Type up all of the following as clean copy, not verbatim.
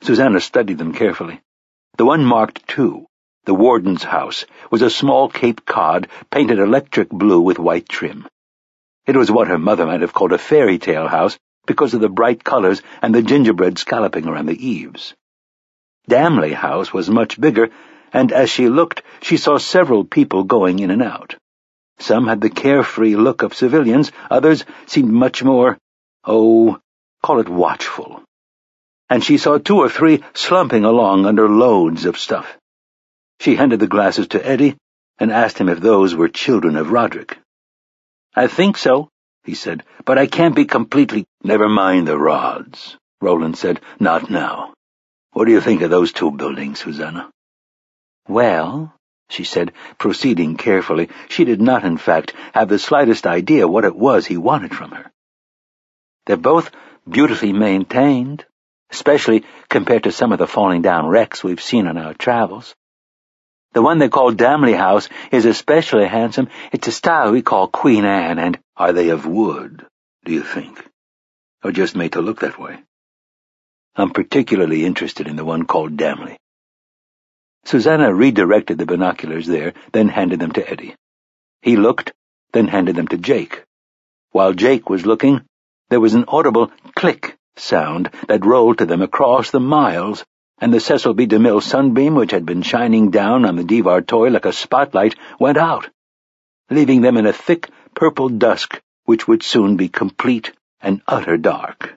Susanna studied them carefully. The one marked 2, the warden's house, was a small Cape Cod painted electric blue with white trim. It was what her mother might have called a fairy tale house because of the bright colors and the gingerbread scalloping around the eaves. Damley House was much bigger, and as she looked, she saw several people going in and out. Some had the carefree look of civilians, others seemed much more, call it watchful. And she saw 2 or 3 slumping along under loads of stuff. She handed the glasses to Eddie and asked him if those were children of Roderick. "I think so," he said, "but I can't be completely—" "Never mind the rods," Roland said. "Not now. What do you think of those 2 buildings, Susanna?" "Well," she said, proceeding carefully. She did not, in fact, have the slightest idea what it was he wanted from her. "They're both beautifully maintained, especially compared to some of the falling-down wrecks we've seen on our travels. The one they call Damley House is especially handsome. It's a style we call Queen Anne, and—" "Are they of wood, do you think? Or just made to look that way? I'm particularly interested in the one called Damley." Susanna redirected the binoculars there, then handed them to Eddie. He looked, then handed them to Jake. While Jake was looking, there was an audible click sound that rolled to them across the miles, and the Cecil B. DeMille sunbeam, which had been shining down on the Devar toy like a spotlight, went out, leaving them in a thick purple dusk which would soon be complete and utter dark.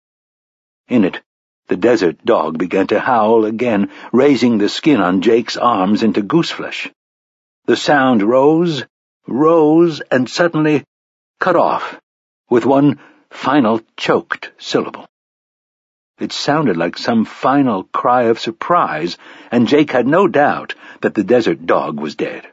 In it, the desert dog began to howl again, raising the skin on Jake's arms into gooseflesh. The sound rose, and suddenly cut off, with one final choked syllable. It sounded like some final cry of surprise, and Jake had no doubt that the desert dog was dead.